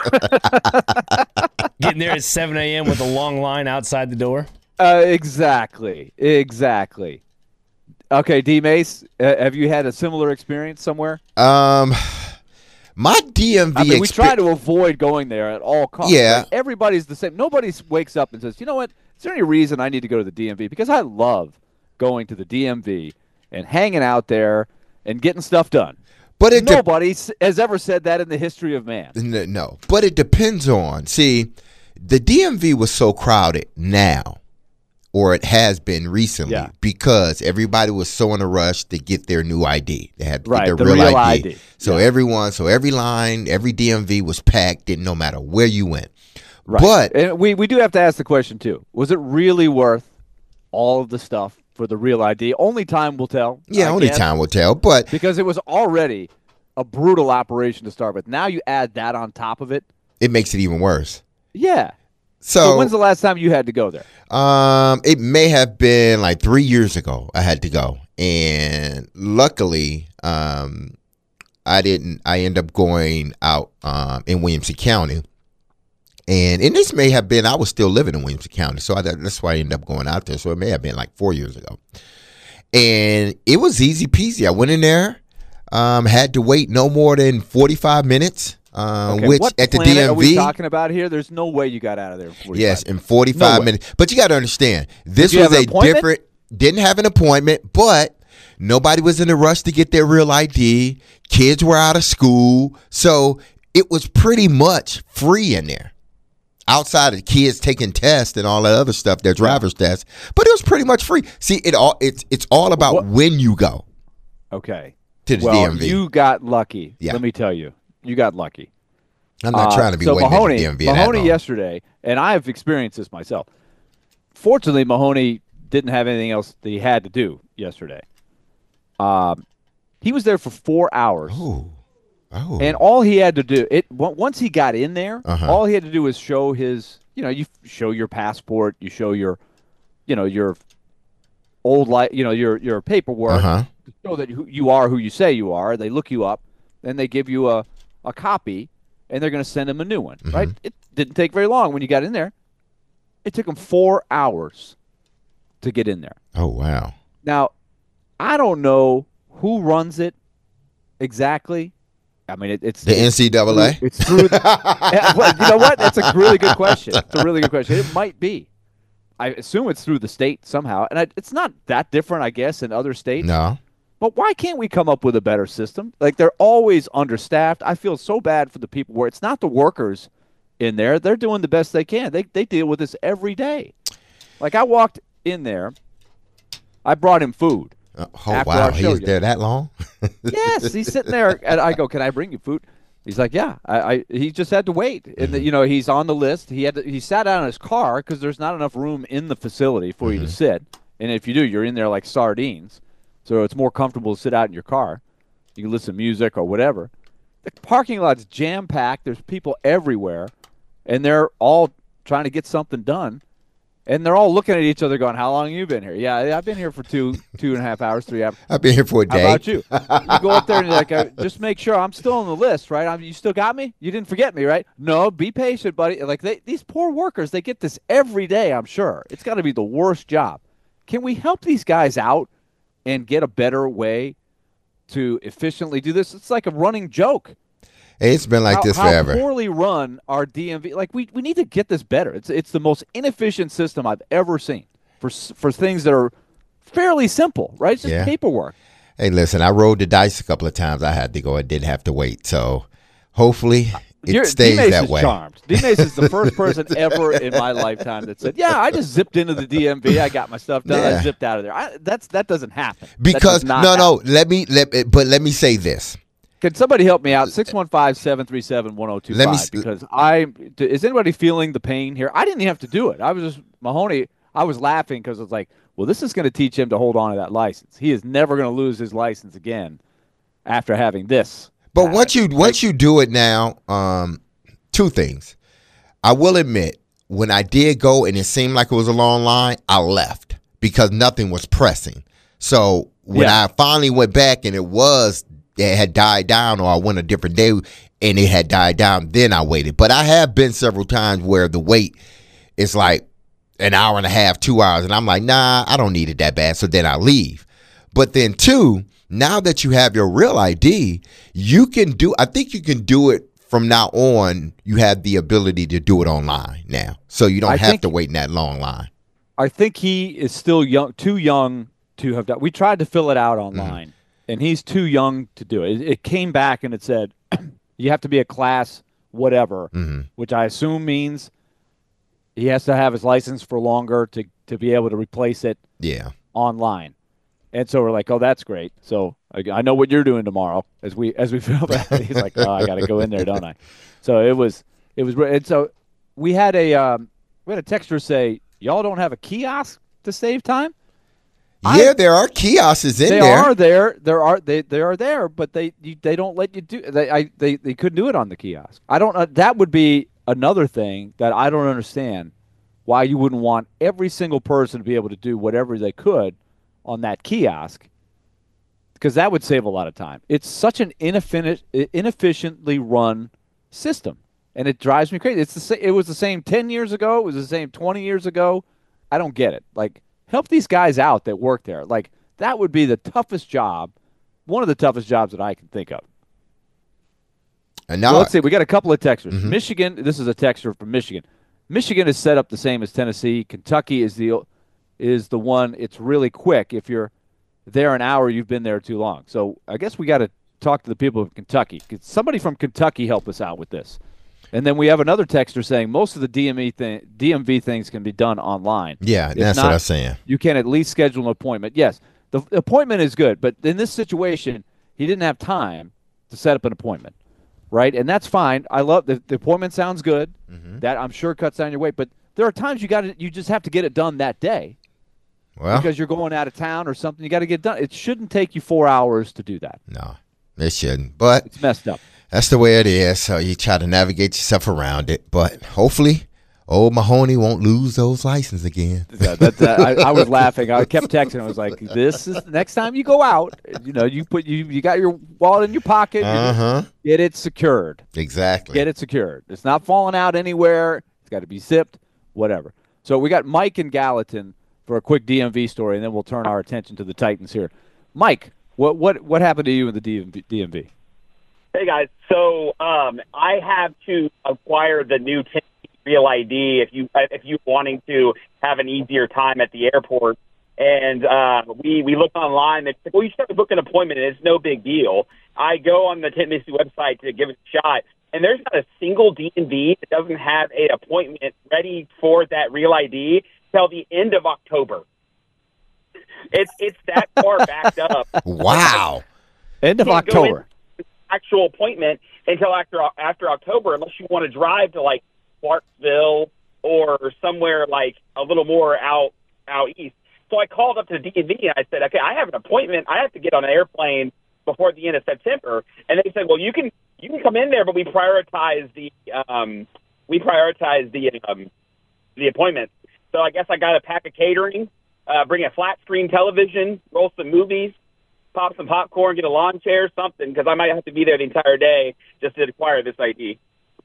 Getting there at seven a.m. with a long line outside the door. Uh, exactly, exactly. Okay, D Mace, uh, have you had a similar experience somewhere? Um, my D M V. I mean, we expe- try to avoid going there at all costs. Yeah. Like, everybody's the same. Nobody s- wakes up and says, you know what? Is there any reason I need to go to the D M V? Because I love going to the D M V and hanging out there and getting stuff done. But it de- Nobody s- has ever said that in the history of man. N- No, but it depends on. See, the D M V was so crowded now, or it has been recently, Yeah. because everybody was so in a rush to get their new I D. They had to Right, get the their real, real I D. I D. So Yeah. everyone, so every line, every D M V was packed, didn't no matter where you went. Right. But and we, we do have to ask the question, too. Was it really worth all of the stuff for the real I D? Only time will tell. yeah, I only guess, time will tell. But Because it was already a brutal operation to start with. Now you add that on top of it. it makes it even worse. Yeah. So, So when's the last time you had to go there? Um, it may have been like three years ago. I had to go, and luckily, um, I didn't. I end up going out um in Williamson County, and and this may have been. I was still living in Williamson County, so I, that's why I ended up going out there. So it may have been like four years ago, and it was easy peasy. I went in there, um, had to wait no more than forty-five minutes. Um, Okay, which what at the planet D M V, are we talking about here? There's no way you got out of there in forty-five. yes, in forty-five No way. minutes. But you got to understand, this Did you was have a an appointment? different. Didn't have an appointment, but nobody was in a rush to get their real I D. Kids were out of school, so it was pretty much free in there. Outside of the kids taking tests and all that other stuff, their driver's tests, but it was pretty much free. See, it all it's it's all about What- when you go Okay. to the Well, D M V. you got lucky. Yeah. Let me tell you. You got lucky. I'm not Uh, trying to be so waiting Mahoney, at the D M V. that Mahoney long. yesterday, and I have experienced this myself. Fortunately, Mahoney didn't have anything else that he had to do yesterday. Um, he was there for four hours, Oh, oh, and all he had to do it on- once he got in there, Uh-huh. all he had to do was show his, you know, you show your passport, you show your, you know, your old life, you know, your your paperwork, uh-huh. to show that who you are who you say you are. They look you up, then they give you a, a copy, and they're going to send him a new one, right? It didn't take very long when you got in there. It took him four hours to get in there. Oh, wow. Now, I don't know who runs it exactly. I mean, it, it's The N C double A? It's through. The, Yeah, well, you know what? That's a really good question. It's a really good question. It might be. I assume it's through the state somehow, and I, it's not that different, I guess, in other states. No. But why can't we come up with a better system? Like, they're always understaffed. I feel so bad for the people where it's not the workers in there. They're doing the best they can. They they deal with this every day. Like, I walked in there. I brought him food. Uh, oh, After wow. our He show was there that long? Yes, he's sitting there, and I go, "Can I bring you food?" He's like, "Yeah." I, I he just had to wait, and the, you know he's on the list. He had to, he sat down in his car because there's not enough room in the facility for you to sit, and if you do, you're in there like sardines. So it's more comfortable to sit out in your car. You can listen to music or whatever. The parking lot's jam packed. There's people everywhere, and they're all trying to get something done. And they're all looking at each other going, how long have you been here? Yeah, I've been here for two, two and a half hours, three hours. I've been here for a How day. about you? You go up there and you're like, uh, just make sure I'm still on the list, right? I'm, you still got me? You didn't forget me, right? No, be patient, buddy. Like they, these poor workers, they get this every day, I'm sure. It's got to be the worst job. Can we help these guys out and get a better way to efficiently do this? It's like a running joke. Hey, it's been like how, this how forever. poorly run our D M V. Like we, we need to get this better. It's it's the most inefficient system I've ever seen for for things that are fairly simple, right? It's just Yeah. paperwork. Hey, listen, I rolled the dice a couple of times. I had to go. I didn't have to wait. So hopefully it You're, stays D-Mace that is way. charmed. D-Mace is the first person ever in my lifetime that said, "Yeah, I just zipped into the D M V. I got my stuff done. Yeah. I zipped out of there." I, that's that doesn't happen. That Because does not no, no, happen. let me let but let me say this. Can somebody help me out? six one five, seven three seven, one oh two Let me five. s- Because I is anybody feeling the pain here? I didn't even have to do it. I was just Mahoney. I was laughing because it's like, well, this is going to teach him to hold on to that license. He is never going to lose his license again after having this. But once you once you do it now, um, two things. I will admit, when I did go and it seemed like it was a long line, I left because nothing was pressing. So when Yeah. I finally went back and it was it had died down, or I went a different day and it had died down, then I waited. But I have been several times where the wait is like an hour and a half, two hours, and I'm like, nah, I don't need it that bad. So then I leave. But then two, now that you have your real I D, you can do, I think you can do it from now on. You have the ability to do it online now. So you don't I have think- to wait in that long line. I think he is still young, too young to have done. We tried to fill it out online, Mm-hmm. and he's too young to do it. It, it came back and it said you have to be a class whatever, Mm-hmm. which I assume means he has to have his license for longer to to be able to replace it Yeah. online. And so we're like, oh, that's great. So I, I know what you're doing tomorrow as we as we fill that. He's like, oh, I got to go in there, don't I? So it was it was and so we had a um, we had a texter say, y'all don't have a kiosk to save time. Yeah, I- there are kiosks in they there. are there. There are they they are there, but they you, they don't let you do. They I they, they couldn't do it on the kiosk. I don't. Uh, that would be another thing that I don't understand. Why you wouldn't want every single person to be able to do whatever they could on that kiosk? Because that would save a lot of time. It's such an inefficient, inefficiently run system, and it drives me crazy. It's the sa- It was the same ten years ago. It was the same twenty years ago. I don't get it. Like, help these guys out that work there. Like, that would be the toughest job, one of the toughest jobs that I can think of. And So now, let's see. We got a couple of texters. Mhm. Michigan. This is a texter from Michigan. Michigan is set up the same as Tennessee. Kentucky is the is the one. It's really quick. If you're there an hour, you've been there too long. So I guess we got to talk to the people of Kentucky. Could somebody from Kentucky help us out with this? And then we have another texter saying most of the D M E thing, D M V things can be done online. yeah, If that's not, what I'm saying. You can at least schedule an appointment. Yes, the the appointment is good, but in this situation, he didn't have time to set up an appointment, right? And that's fine. I love the, the appointment sounds good. Mm-hmm. That I'm sure cuts down your wait, but there are times you got to you just have to get it done that day Well, because you're going out of town or something. You got to get it done. It shouldn't take you four hours to do that. no, it shouldn't. But It's messed up. that's the way it is. So you try to navigate yourself around it. But hopefully, old Mahoney won't lose those licenses again. Yeah, that, that, I, I was laughing. I kept texting. I was like, "This is next time you go out. You know, you put you you got your wallet in your pocket. you Uh huh. Get it secured. Exactly. Get it secured. It's not falling out anywhere. It's got to be zipped. Whatever." So we got Mike in Gallatin for a quick D M V story, and then we'll turn our attention to the Titans here. Mike, what what what happened to you in the D M V? D M V? Hey guys, so um, I have to acquire the new Tennessee Real I D if you if you wanting to have an easier time at the airport. And uh, we we looked online. They said, well, you just have to book an appointment, and it's no big deal. I go on the Tennessee website to give it a shot, and there's not a single D M V that doesn't have an appointment ready for that Real I D till the end of October. It's it's that far backed up. Wow. End of Can't go in- October. Actual appointment until after after October, unless you want to drive to like Clarksville or somewhere like a little more out out east. So I called up to the D M V and I said, okay, I have an appointment. I have to get on an airplane before the end of September. And they said, well, you can you can come in there, but we prioritize the um, we prioritize the um, the appointment. So I guess I got a pack of catering, uh, bring a flat screen television, roll some movies, pop some popcorn, get a lawn chair, something, because I might have to be there the entire day just to acquire this I D.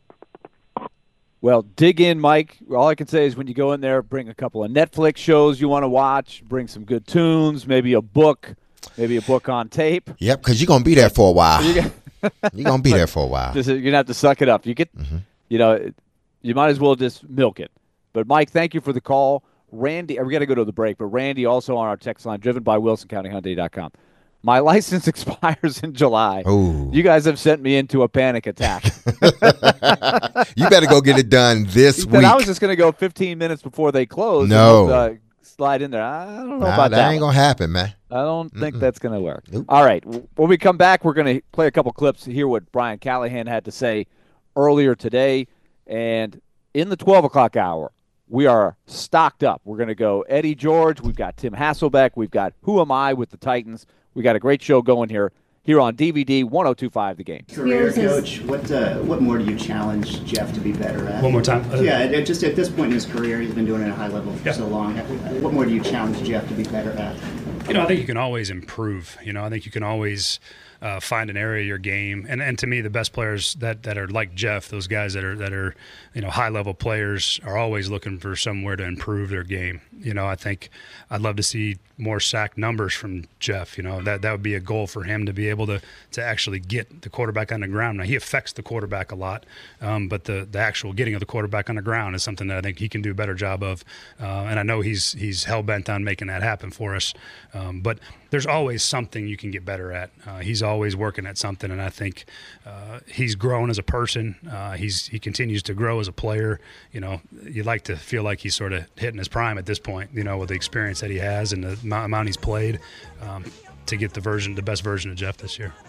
Well, dig in, Mike. All I can say is when you go in there, bring a couple of Netflix shows you want to watch, bring some good tunes, maybe a book, maybe a book on tape. Yep, because you're going to be there for a while. You You're got- going to be there for a while. Just, you're going to have to suck it up. You get, Mhm. you know, you might as well just milk it. But, Mike, thank you for the call. Randy, we got to go to the break, but Randy also on our text line, driven by Wilson County Hyundai dot com. My license expires in July. Ooh. You guys have sent me into a panic attack. You better go get it done this Then week. I was just going to go fifteen minutes before they close. No. And, uh, slide in there. I don't know nah, about that. that. ain't going to happen, man. I don't think Mm-mm. that's going to work. Nope. All right. When we come back, we're going to play a couple clips to hear what Brian Callahan had to say earlier today. And in the twelve o'clock hour, we are stocked up. We're going to go Eddie George. We've got Tim Hasselbeck. We've got Who Am I with the Titans. We got a great show going here here on D V D one oh two point five The Game. Career coach, what uh, what more do you challenge Jeff to be better at? One more time. Uh, yeah, it- just at this point in his career, he's been doing it at a high level for Yeah. so long. What more do you challenge Jeff to be better at? You know, I think you can always improve. You know, I think you can always uh, find an area of your game. And and to me, the best players that, that are like Jeff, those guys that are that are you know high level players, are always looking for somewhere to improve their game. You know, I think I'd love to see more sack numbers from Jeff. You know, that that would be a goal for him to be able to to actually get the quarterback on the ground. Now he affects the quarterback a lot, um, but the the actual getting of the quarterback on the ground is something that I think he can do a better job of. Uh, and I know he's he's hell bent on making that happen for us. Um, but there's always something you can get better at. Uh, he's always working at something, and I think uh, he's grown as a person. Uh, he's he continues to grow as a player. You know, you'd like to feel like he's sort of hitting his prime at this point. You know, with the experience that he has and the amount, amount he's played, um, to get the version, the best version of Jeff this year.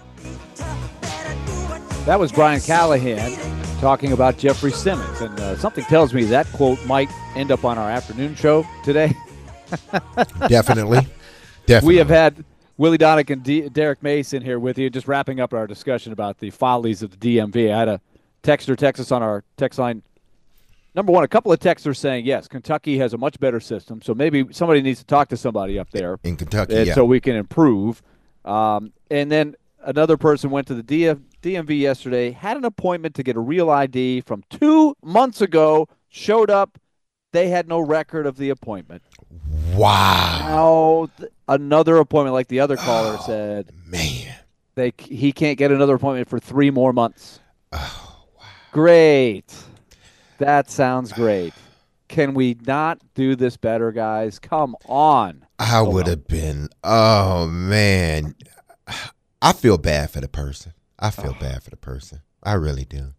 That was Brian Callahan talking about Jeffrey Simmons. And uh, something tells me that quote might end up on our afternoon show today. Definitely. Definitely. We have had Willie Donick and D- Derek Mason here with you, just wrapping up our discussion about the follies of the D M V. I had a texter text us on our text line. Number one, a couple of texters saying, yes, Kentucky has a much better system, so maybe somebody needs to talk to somebody up there. In Kentucky, and yeah. so we can improve. Um, and then another person went to the D F- D M V yesterday, had an appointment to get a real I D from two months ago, showed up. They had no record of the appointment. Wow. Now, th- another appointment, like the other caller oh, said, man, they he can't get another appointment for three more months. Oh, wow. Great. That sounds great. Can we not do this better, guys? Come on. I would have been, oh, man. I feel bad for the person. I feel Oh. bad for the person. I really do.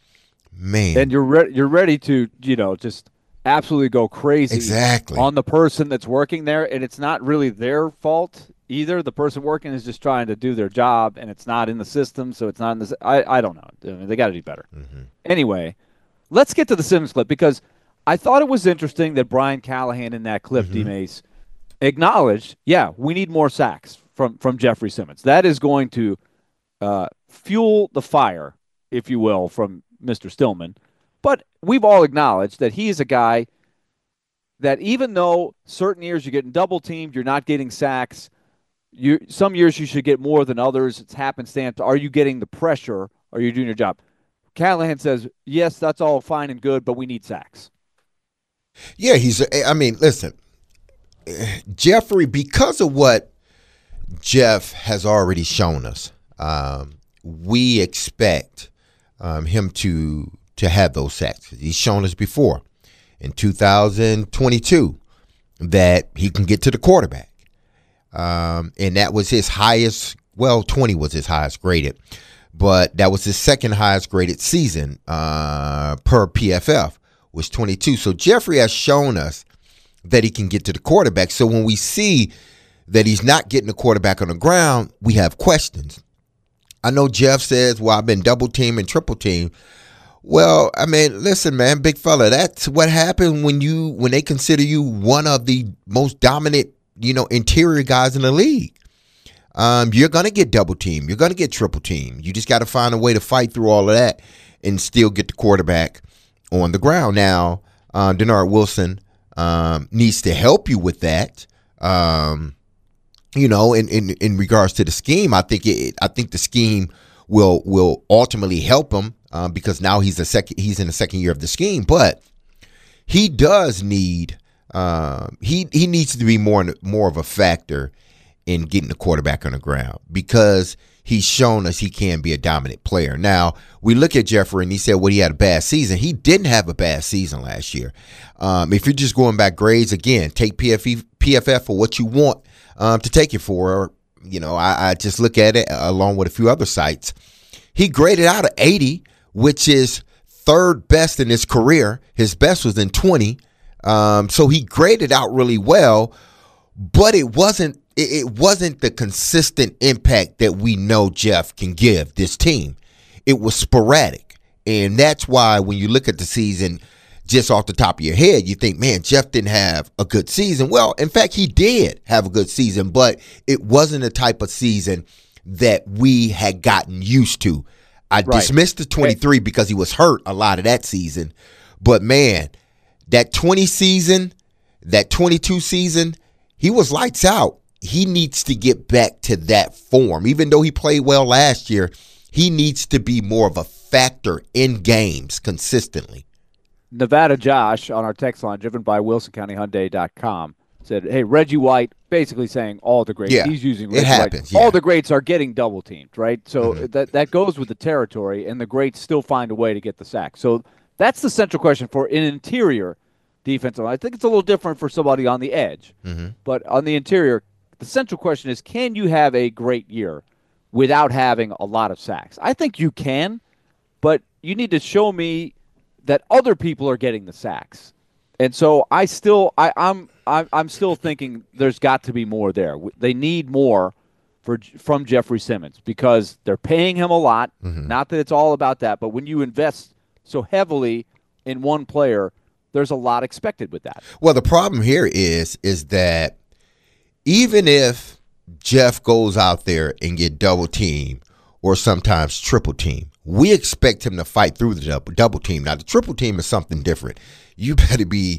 Man. And you're re- you're ready to, you know, just absolutely go crazy Exactly. on the person that's working there, and it's not really their fault either. The person working is just trying to do their job, and it's not in the system, so it's not in the. I I don't know. I mean, they got to do better. Mm-hmm. Anyway, let's get to the Simmons clip because I thought it was interesting that Brian Callahan in that clip, Mm-hmm. D. Mace, acknowledged, yeah, we need more sacks from from Jeffrey Simmons. That is going to uh, fuel the fire, if you will, from Mister Stillman. But we've all acknowledged that he is a guy that even though certain years you're getting double teamed, you're not getting sacks. You some years you should get more than others. It's happenstance. Are you getting the pressure? Are you doing your job? Callahan says, yes, that's all fine and good, but we need sacks. Yeah, he's, I mean, listen, Jeffrey, because of what Jeff has already shown us, um, we expect um, him to to have those sacks. He's shown us before in two thousand twenty-two that he can get to the quarterback. Um, and that was his highest, well, twenty was his highest graded, but that was his second highest graded season uh, per P F F was twenty-two. So Jeffrey has shown us that he can get to the quarterback. So when we see that he's not getting the quarterback on the ground, we have questions. I know Jeff says, well, I've been double teamed and triple teamed. Well, I mean, listen, man, big fella, that's what happened when you when they consider you one of the most dominant, you know, interior guys in the league. Um, you're going to get double teamed. You're going to get triple teamed. You just got to find a way to fight through all of that and still get the quarterback on the ground. Now, uh, Denard Wilson um, needs to help you with that. Um, you know, in, in, in regards to the scheme, I think it, I think the scheme will will ultimately help him um, because now he's a second he's in the second year of the scheme. But he does need uh, he he needs to be more more of a factor in getting the quarterback on the ground because he's shown us he can be a dominant player. Now, we look at Jeffrey and he said, well, he had a bad season. He didn't have a bad season last year. Um, if you're just going back grades, again, take P F E, P F F for what you want um, to take it for. You know, I, I just look at it along with a few other sites. He graded out an eighty, which is third best in his career. His best was in twenty. Um, so he graded out really well, but it wasn't it, it wasn't the consistent impact that we know Jeff can give this team. It was sporadic. And that's why when you look at the season just off the top of your head, you think, man, Jeff didn't have a good season. Well, in fact, he did have a good season, but it wasn't the type of season that we had gotten used to. I right. dismissed the twenty-three because he was hurt a lot of that season. But, man, that twenty season, that twenty-two season, he was lights out. He needs to get back to that form. Even though he played well last year, he needs to be more of a factor in games consistently. Nevada Josh on our text line, driven by Wilson County Hyundai dot com, said, hey, Reggie White, basically saying all the greats. Yeah, he's using Reggie it happens. White. Yeah. All the greats are getting double teamed, right? So Mm-hmm. that, that goes with the territory, and the greats still find a way to get the sack. So that's the central question for an interior defensive line. I think it's a little different for somebody on the edge. Mm-hmm. But on the interior, the central question is, can you have a great year without having a lot of sacks? I think you can, but you need to show me that other people are getting the sacks. And so I still I, I'm I'm I'm still thinking there's got to be more there. They need more for from Jeffrey Simmons because they're paying him a lot. Mm-hmm. Not that it's all about that, but when you invest so heavily in one player, there's a lot expected with that. Well, the problem here is is that even if Jeff goes out there and get double team or sometimes triple team, we expect him to fight through the double, double team. Now, the triple team is something different. You better be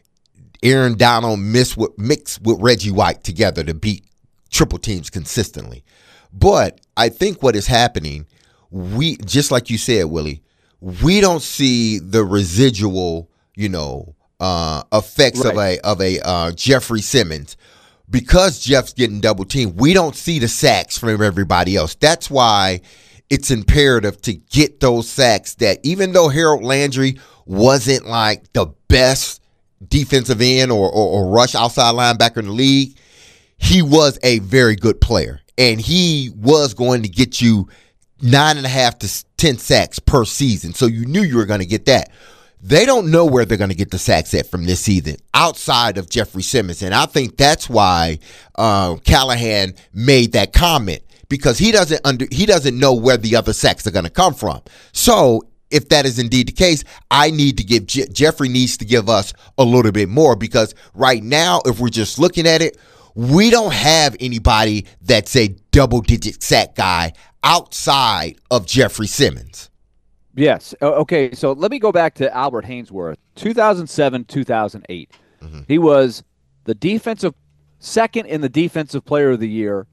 Aaron Donald mixed with, mixed with Reggie White together to beat triple teams consistently. But I think what is happening, we just like you said, Willie, we don't see the residual, you know, uh, effects Right. of a of a uh, Jeffrey Simmons. Because Jeff's getting double teamed, we don't see the sacks from everybody else. That's why it's imperative to get those sacks that even though Harold Landry wasn't like the best defensive end or, or, or rush outside linebacker in the league, he was a very good player. And he was going to get you nine and a half to ten sacks per season. So you knew you were going to get that. They don't know where they're going to get the sacks at from this season outside of Jeffrey Simmons. And I think that's why uh, Callahan made that comment, because he doesn't under he doesn't know where the other sacks are going to come from. So if that is indeed the case, I need to give Je- Jeffrey needs to give us a little bit more, because right now, if we're just looking at it, we don't have anybody that's a double-digit sack guy outside of Jeffrey Simmons. Yes. Okay, so let me go back to Albert Hainsworth, two thousand seven, two thousand eight. Mm-hmm. He was the defensive second in the defensive player of the year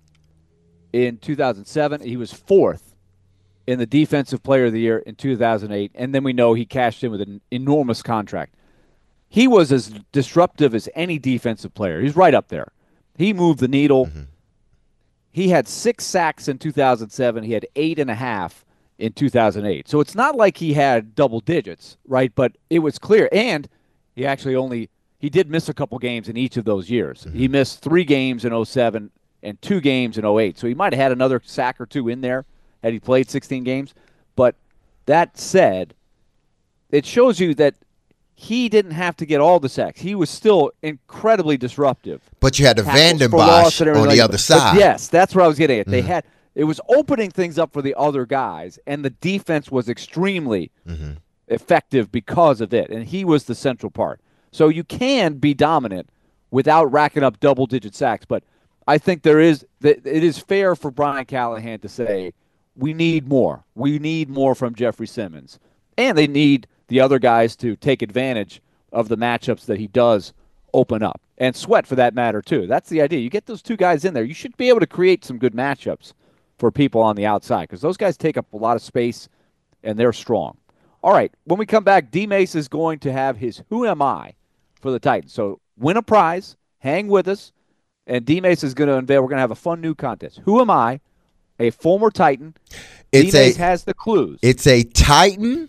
in two thousand seven. He was fourth in the defensive player of the year in two thousand eight, and then we know he cashed in with an enormous contract. He was as disruptive as any defensive player. He's right up there. He moved the needle. Mm-hmm. He had six sacks in two thousand seven. He had eight and a half in two thousand eight. So it's not like he had double digits, right? But it was clear. And he actually only – he did miss a couple games in each of those years. Mm-hmm. He missed three games in oh seven and two games in oh eight. So he might have had another sack or two in there had he played sixteen games. But that said, it shows you that he didn't have to get all the sacks. He was still incredibly disruptive. But you had the Tackles for Vandenbosch loss and on everything the like other that. side. But yes, that's what I was getting at. They Mhm. had it was opening things up for the other guys, and the defense was extremely Mm-hmm. effective because of it, and he was the central part. So you can be dominant without racking up double-digit sacks, but I think there is it is fair for Brian Callahan to say we need more. We need more from Jeffrey Simmons, and they need the other guys to take advantage of the matchups that he does open up, and Sweat for that matter too. That's the idea. You get those two guys in there, you should be able to create some good matchups for people on the outside, because those guys take up a lot of space and they're strong. All right, when we come back, D-Mace is going to have his Who Am I for the Titans. So win a prize, hang with us, and D-Mace is going to unveil, we're going to have a fun new contest. Who am I? A former Titan. It's D-Mace a has the clues. It's a Titan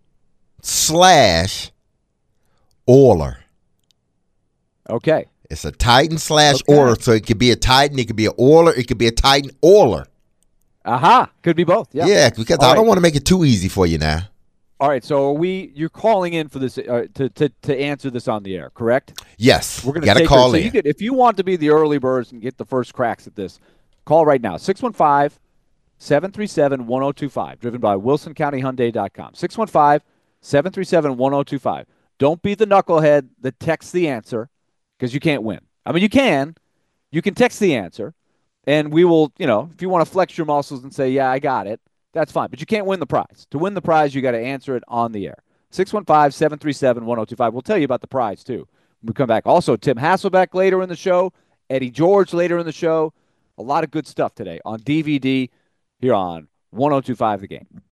slash Oiler. Okay. It's a Titan slash Okay. Oiler. So it could be a Titan, it could be an Oiler, it could be a Titan Oiler. Aha. Could be both. Yeah. Yeah, because All I don't right. want to make it too easy for you now. All right. So are we? You're calling in for this uh, to, to to answer this on the air, correct? Yes. We're gonna Got to take call her. So in. you could, if you want to be the early birds and get the first cracks at this, call right now. six one five, seven three seven, one oh two five. Driven by Wilson County Hyundai dot com. six one five, seven three seven, one oh two five. Don't be the knucklehead that texts the answer because you can't win. I mean, you can. You can text the answer, and we will, you know, if you want to flex your muscles and say, yeah, I got it, that's fine. But you can't win the prize. To win the prize, you got to answer it on the air. six one five, seven three seven, one oh two five. We'll tell you about the prize, too, when we come back. Also, Tim Hasselbeck later in the show, Eddie George later in the show. A lot of good stuff today on D V D here on one oh two five The Game.